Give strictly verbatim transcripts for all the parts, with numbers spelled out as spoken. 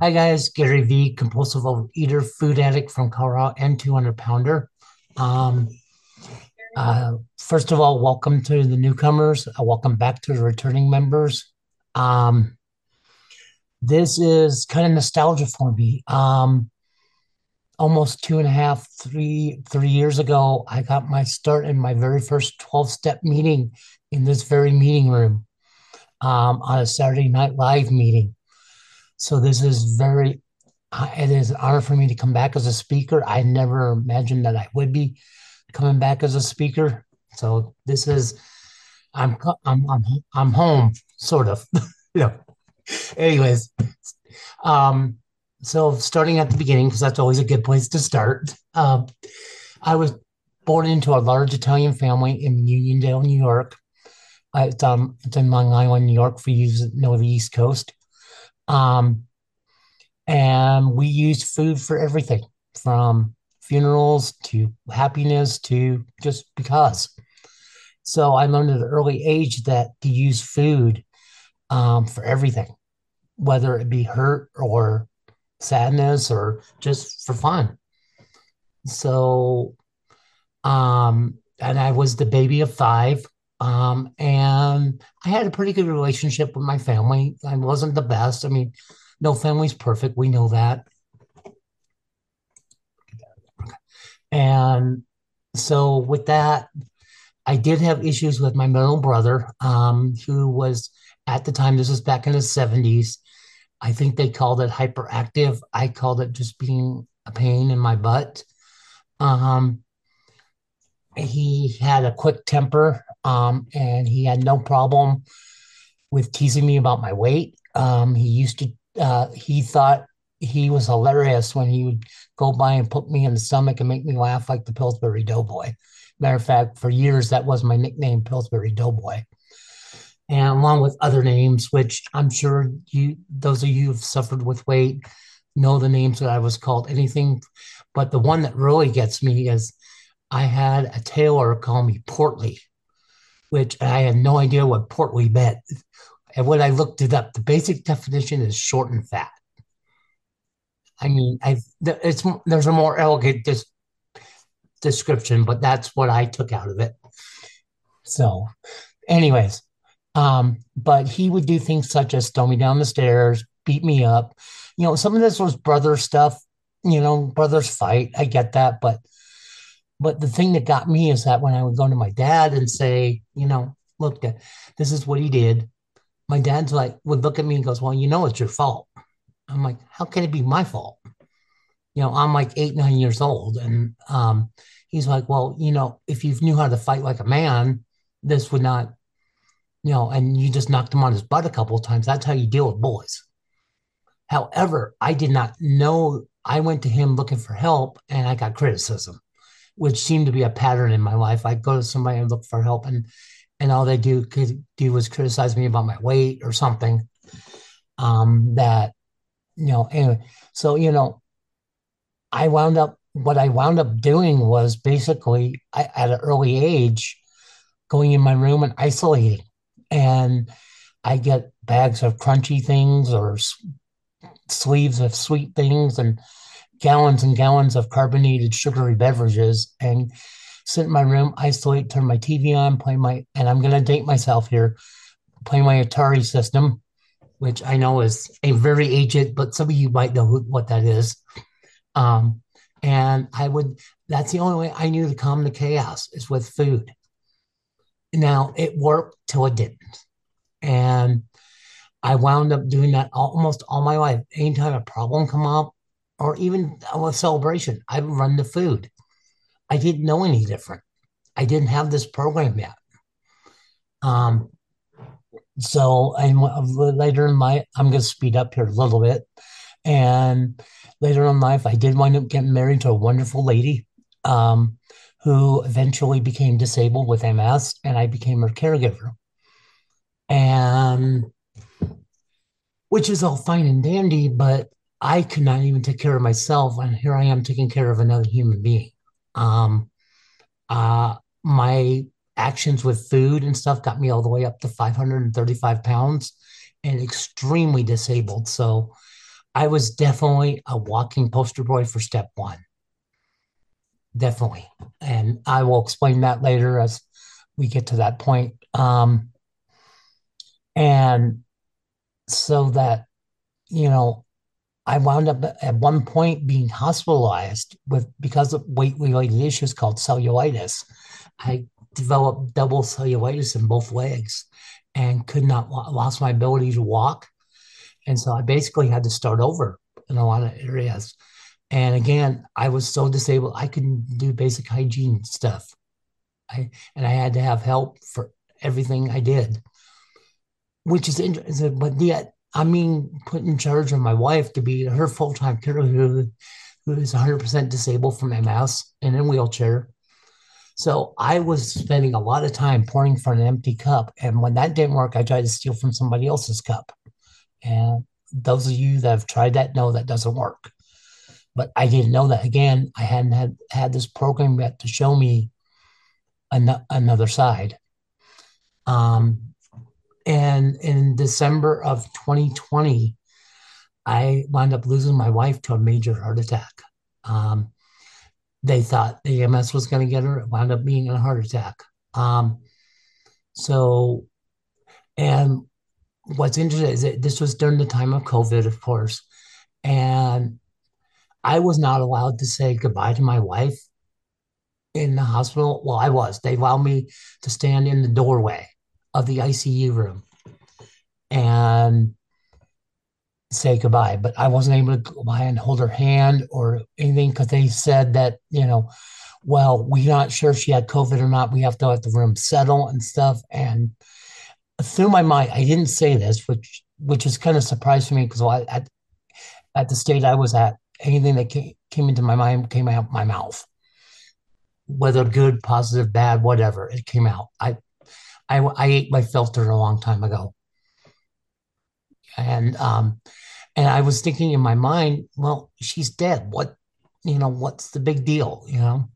Hi guys, Gary V, compulsive overeater, food addict from Colorado, and two hundred pounder. Um, uh, First of all, welcome to the newcomers. Uh, welcome back to the returning members. Um, this is kind of nostalgia for me. Um, almost two and a half, three, three years ago, I got my start in my very first twelve step meeting in this very meeting room um, on a Saturday Night Live meeting. So this is very uh, it is an honor for me to come back as a speaker. I never imagined that I would be coming back as a speaker. So this is I'm I'm I'm I'm home, sort of. you know. Anyways, um, so starting at the beginning because that's always a good place to start. Um, I was born into a large Italian family in Uniondale, New York. Uh, It's um it's in Long Island, New York, for you that know the East Coast. Um, and we used food for everything from funerals to happiness to just because. So I learned at an early age that to use food um, for everything, whether it be hurt or sadness or just for fun. So, um, and I was the baby of five. Um, and I had a pretty good relationship with my family. I wasn't the best. I mean, no family's perfect. We know that. And so with that, I did have issues with my middle brother, um, who was at the time, this was back in the seventies. I think they called it hyperactive. I called it just being a pain in my butt. Um, he had a quick temper, um, and he had no problem with teasing me about my weight. Um, he used to, uh, he thought he was hilarious when he would go by and put me in the stomach and make me laugh like the Pillsbury Doughboy. Matter of fact, for years, that was my nickname, Pillsbury Doughboy. And along with other names, which I'm sure you, those of you who've suffered with weight, know the names that I was called, anything. But the one that really gets me is I had a tailor call me portly, which I had no idea what portly meant. And when I looked it up, the basic definition is short and fat. I mean, I it's there's a more elegant dis- description, but that's what I took out of it. So, anyways, um, but he would do things such as throw me down the stairs, beat me up. You know, some of this was brother stuff. You know, brothers fight. I get that, but but the thing that got me is that when I would go to my dad and say, you know, look, this is what he did. My dad's like would look at me and goes, "Well, you know, it's your fault." I'm like, "How can it be my fault?" You know, I'm like eight, nine years old, and um, he's like, "Well, you know, if you knew how to fight like a man, this would not, you know, and you just knocked him on his butt a couple of times. That's how you deal with boys." However, I did not know. I went to him looking for help, and I got criticism, which seemed to be a pattern in my life. I'd go to somebody and look for help, and and all they do could do was criticize me about my weight or something. Um, that you know, anyway. So you know, I wound up. What I wound up doing was basically I, at an early age going in my room and isolating, and I get bags of crunchy things or s- sleeves of sweet things and gallons and gallons of carbonated sugary beverages and sit in my room, isolate, turn my T V on, play my, and I'm going to date myself here, play my Atari system, which I know is a very aged, but some of you might know who, what that is. Um, and I would, that's the only way I knew to calm the chaos is with food. Now it worked till it didn't. And I wound up doing that almost all my life. Anytime a problem come up, or even a celebration, I would run the food. I didn't know any different. I didn't have this program yet. Um, so and later in life, I'm going to speed up here a little bit. And later in life, I did wind up getting married to a wonderful lady, um, who eventually became disabled with M S, and I became her caregiver. And which is all fine and dandy, but I could not even take care of myself, and here I am taking care of another human being. Um, uh, my actions with food and stuff got me all the way up to five hundred thirty-five pounds and extremely disabled. So I was definitely a walking poster boy for step one, definitely. And I will explain that later as we get to that point. Um, and so that, you know, I wound up at one point being hospitalized with because of weight related issues called cellulitis. I developed double cellulitis in both legs and could not lost my ability to walk. And so I basically had to start over in a lot of areas. And again, I was so disabled, I couldn't do basic hygiene stuff. I and I had to have help for everything I did, which is interesting. But yet, I mean, put in charge of my wife to be her full time caregiver who, who is one hundred percent disabled from M S and in a wheelchair. So I was spending a lot of time pouring from an empty cup. And when that didn't work, I tried to steal from somebody else's cup. And those of you that have tried that know that doesn't work. But I didn't know that. Again, I hadn't had, had this program yet to show me an- another side. Um, and in December of twenty twenty, I wound up losing my wife to a major heart attack. Um, they thought the E M S was going to get her. It wound up being a heart attack. Um, so, and what's interesting is that this was during the time of COVID, of course, and I was not allowed to say goodbye to my wife in the hospital. Well, I was. They allowed me to stand in the doorway of the I C U room and say goodbye, but I wasn't able to go by and hold her hand or anything because they said that, you know, well, we're not sure if she had COVID or not. We have to let the room settle and stuff. And through my mind, I didn't say this, which which is kind of surprised for me because at, at the state I was at, anything that came, came into my mind came out my mouth, whether good, positive, bad, whatever, it came out. I I, I ate my filter a long time ago, and um, and I was thinking in my mind, well, she's dead. What, you know, what's the big deal, you know?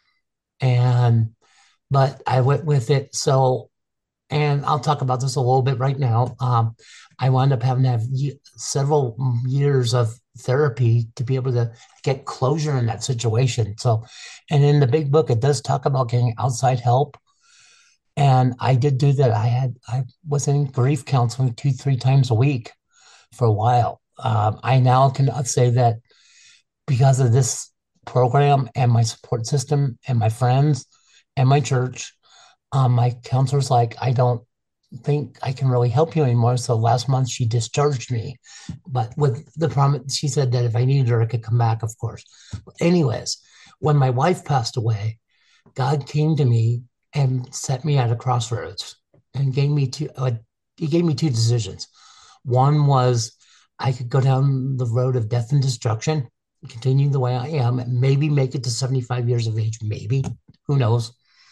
And but I went with it. So, and I'll talk about this a little bit right now. Um, I wound up having to have ye- several years of therapy to be able to get closure in that situation. So, and in the big book, it does talk about getting outside help. And I did do that. I had, I was in grief counseling two, three times a week for a while. Um, I now can say that because of this program and my support system and my friends and my church, um, my counselor's like, I don't think I can really help you anymore. So last month she discharged me, but with the promise, she said that if I needed her, I could come back, of course. But anyways, when my wife passed away, God came to me and set me at a crossroads and gave me two. Uh, he gave me two decisions. One was I could go down the road of death and destruction, continue the way I am, and maybe make it to seventy-five years of age, maybe, who knows?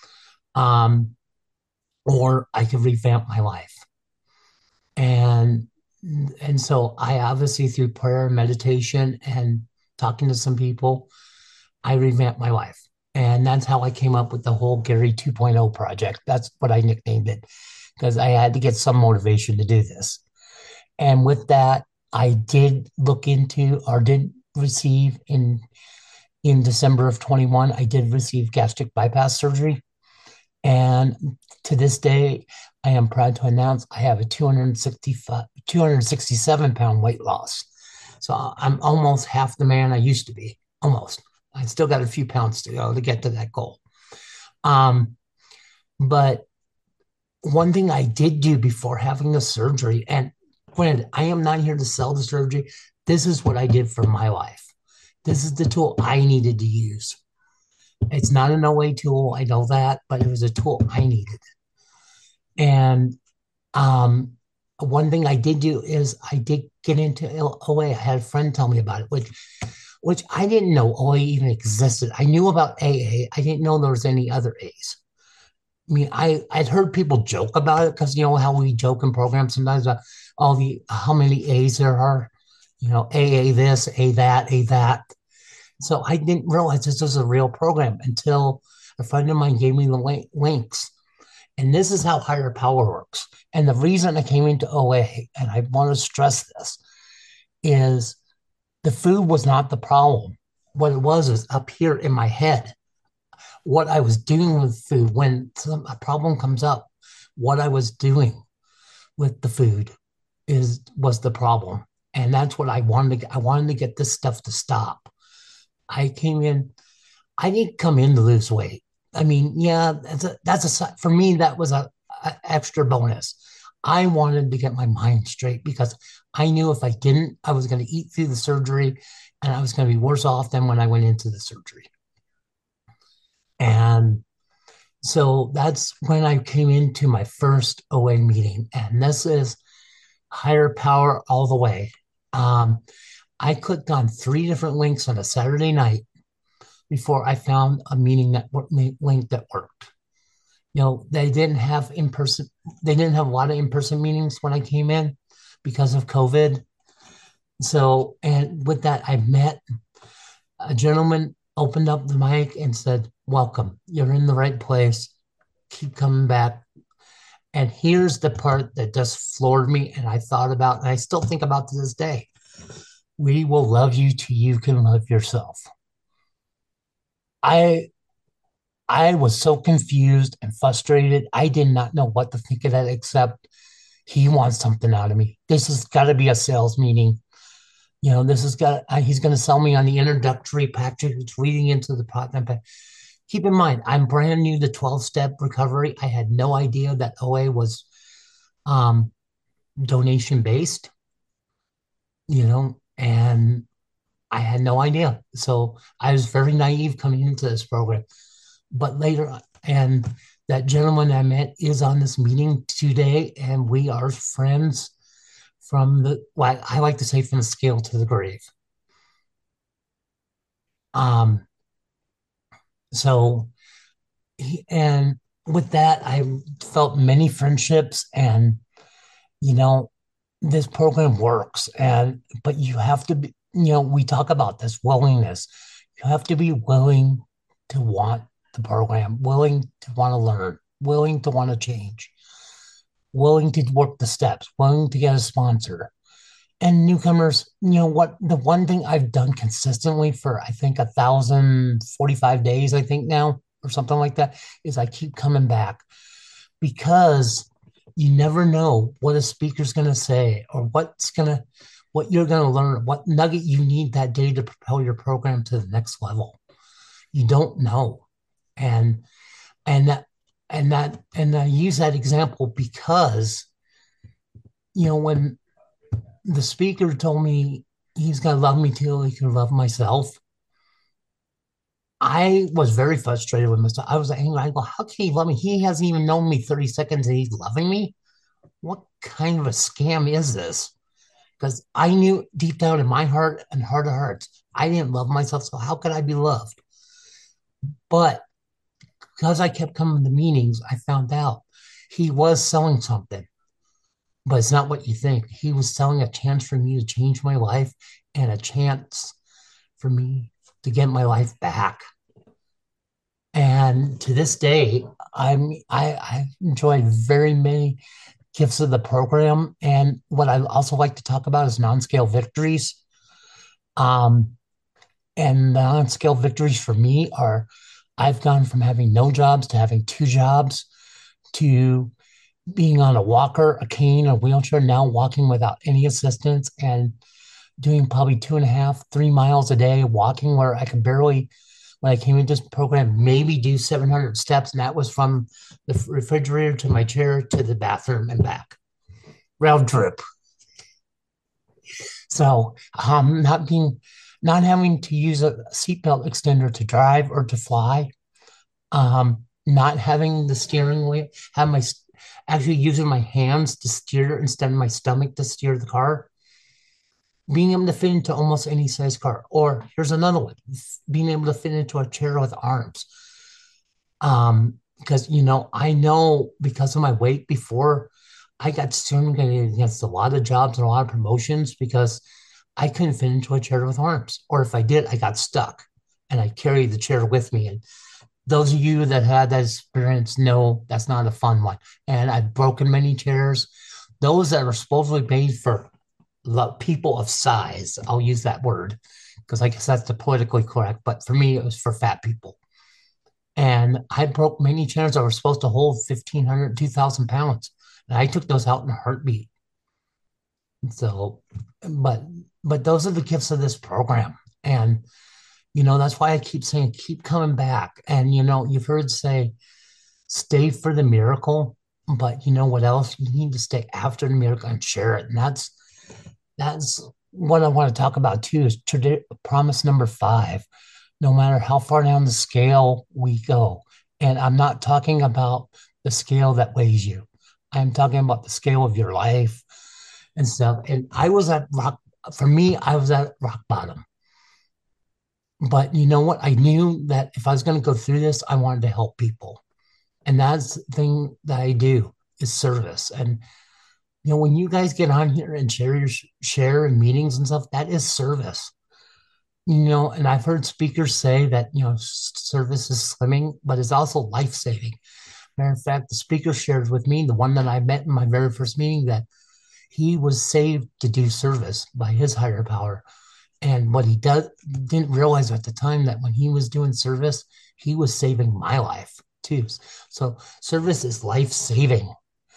Um, or I could revamp my life. And and so I obviously through prayer and meditation and talking to some people, I revamped my life. And that's how I came up with the whole Gary 2.0 project. That's what I nicknamed it because I had to get some motivation to do this. And with that, I did look into or did receive in in December of twenty-one, I did receive gastric bypass surgery. And to this day, I am proud to announce I have a two hundred sixty-five, two hundred sixty-seven pound weight loss. So I'm almost half the man I used to be, almost. I still got a few pounds to go to get to that goal. Um, but one thing I did do before having the surgery, and granted, I am not here to sell the surgery. This is what I did for my life. This is the tool I needed to use. It's not an O A tool, I know that, but it was a tool I needed. And um, one thing I did do is I did get into O A. I had a friend tell me about it, which which I didn't know O A even existed. I knew about A A. I didn't know there was any other A's. I mean, I I'd heard people joke about it because you know how we joke in programs sometimes about all the how many A's there are, you know, A A this, A that, A that. So I didn't realize this was a real program until a friend of mine gave me the link, links. And this is how higher power works. And the reason I came into O A, and I want to stress this, is The food was not the problem. What it was is up here in my head. What I was doing with food when some, a problem comes up, what I was doing with the food is was the problem. And that's what I wanted to I wanted to get this stuff to stop. I came in, I didn't come in to lose weight. I mean, yeah, that's a that's a for me that was a, a extra bonus. I wanted to get my mind straight because I knew if I didn't, I was going to eat through the surgery and I was going to be worse off than when I went into the surgery. And so that's when I came into my first O A meeting. And this is higher power all the way. Um, I clicked on three different links on a Saturday night before I found a meeting that link that worked. You know, they didn't have in person, they didn't have a lot of in person meetings when I came in because of COVID. So, and with that, I met a gentleman, opened up the mic and said, "Welcome, you're in the right place. Keep coming back." And here's the part that just floored me, and I thought about, and I still think about to this day. We will love you till you can love yourself. I I was so confused and frustrated. I did not know what to think of that, except he wants something out of me. This has got to be a sales meeting. You know, this has got, uh, he's going to sell me on the introductory package. It's reading into the product. Keep in mind, I'm brand new to twelve step recovery. I had no idea that O A was um, donation based, you know, and I had no idea. So I was very naive coming into this program. But later, and that gentleman I met is on this meeting today, and we are friends from the, well, I like to say from the scale to the grave. Um, so, he, and with that, I felt many friendships, and, you know, this program works. And, but you have to be, you know, we talk about this willingness. You have to be willing to want the program, willing to want to learn, willing to want to change, willing to work the steps, willing to get a sponsor. And newcomers, you know what? The one thing I've done consistently for I think a thousand forty-five days, I think now, or something like that, is I keep coming back because you never know what a speaker's going to say or what's going to, what you're going to learn, what nugget you need that day to propel your program to the next level. You don't know. And and that and that and I use that example because you know when the speaker told me he's gonna love me till he can love myself, I was very frustrated with myself. I was angry. I go, how can he love me? He hasn't even known me thirty seconds and he's loving me. What kind of a scam is this? Because I knew deep down in my heart and heart of hearts, I didn't love myself. So how could I be loved? But because I kept coming to meetings, I found out he was selling something, but it's not what you think. He was selling a chance for me to change my life and a chance for me to get my life back. And to this day, I'm I, I enjoyed very many gifts of the program. And what I also like to talk about is non-scale victories. Um, and non-scale victories for me are I've gone from having no jobs to having two jobs to being on a walker, a cane, a wheelchair, now walking without any assistance and doing probably two and a half, three miles a day, walking where I could barely, when I came into this program, maybe do seven hundred steps. And that was from the refrigerator to my chair to the bathroom and back, round trip. So um, not being, not having to use a seatbelt extender to drive or to fly, um, not having the steering wheel, have my actually using my hands to steer instead of my stomach to steer the car, being able to fit into almost any size car. Or here's another one, being able to fit into a chair with arms. Um, because you know, I know because of my weight before I got discriminated against a lot of jobs and a lot of promotions because I couldn't fit into a chair with arms. Or if I did, I got stuck and I carried the chair with me. And those of you that had that experience know that's not a fun one. And I've broken many chairs. Those that are supposedly made for people of size. I'll use that word because I guess that's the politically correct. But for me, it was for fat people. And I broke many chairs that were supposed to hold fifteen hundred, two thousand pounds. And I took those out in a heartbeat. So, but, but those are the gifts of this program. And, you know, that's why I keep saying, keep coming back. And, you know, you've heard say, stay for the miracle, but you know what else? You need to stay after the miracle and share it. And that's, that's what I want to talk about too is tradi- promise number five. No matter how far down the scale we go, and I'm not talking about the scale that weighs you, I'm talking about the scale of your life and stuff. And I was at rock, for me, I was at rock bottom. But you know what? I knew that if I was going to go through this, I wanted to help people. And that's the thing that I do is service. And you know, when you guys get on here and share your share in meetings and stuff, that is service. You know, and I've heard speakers say that, you know, service is slimming, but it's also life saving. Matter of fact, the speaker shared with me, the one that I met in my very first meeting, that he was saved to do service by his higher power. And what he does didn't realize at the time that when he was doing service, he was saving my life too. So service is life saving.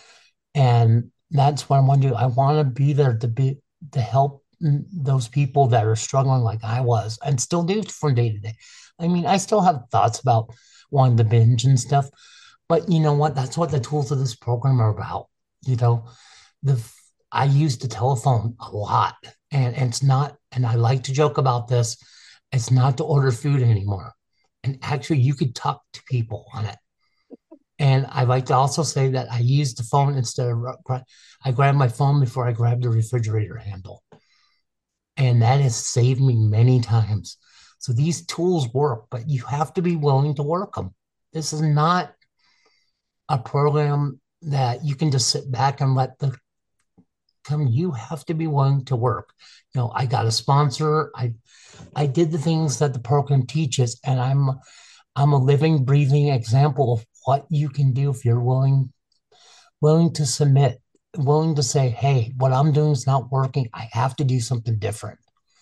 And that's what I want to do. I want to be there to be to help those people that are struggling like I was and still do from day to day. I mean, I still have thoughts about wanting to binge and stuff, but you know what? That's what the tools of this program are about. You know, the I use the telephone a lot, and, and it's not. And I like to joke about this. It's not to order food anymore, and actually, you could talk to people on it. And I like to also say that I use the phone instead of I grab my phone before I grab the refrigerator handle. And that has saved me many times. So these tools work, but you have to be willing to work them. This is not a program that you can just sit back and let the come. You have to be willing to work. You know, I got a sponsor. I I did the things that the program teaches, and I'm I'm a living, breathing example of what you can do if you're willing willing to submit, willing to say, hey, what I'm doing is not working. I have to do something different.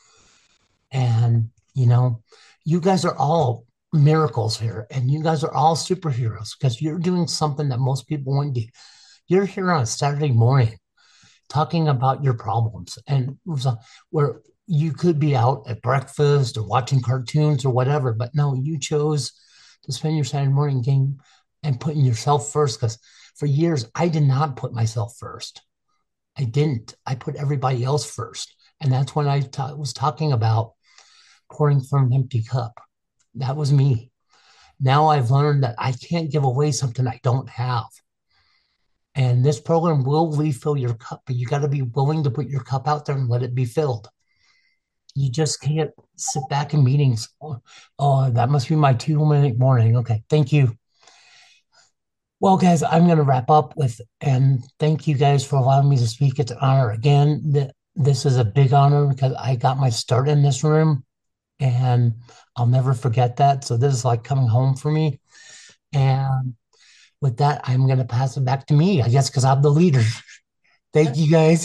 And, you know, you guys are all miracles here, and you guys are all superheroes because you're doing something that most people wouldn't do. You're here on a Saturday morning talking about your problems, and where you could be out at breakfast or watching cartoons or whatever, but no, you chose to spend your Saturday morning game and putting yourself first because for years I did not put myself first. I didn't. I put everybody else first. And that's when I ta- was talking about pouring from an empty cup. That was me. Now I've learned that I can't give away something I don't have. And this program will refill your cup, but you got to be willing to put your cup out there and let it be filled. You just can't sit back in meetings. Oh, oh that must be my two minute warning. Okay, thank you. Well, guys, I'm going to wrap up with, and thank you guys for allowing me to speak. It's an honor again. This is a big honor because I got my start in this room, and I'll never forget that. So this is like coming home for me. And with that, I'm going to pass it back to me, I guess, because I'm the leader. Thank you guys.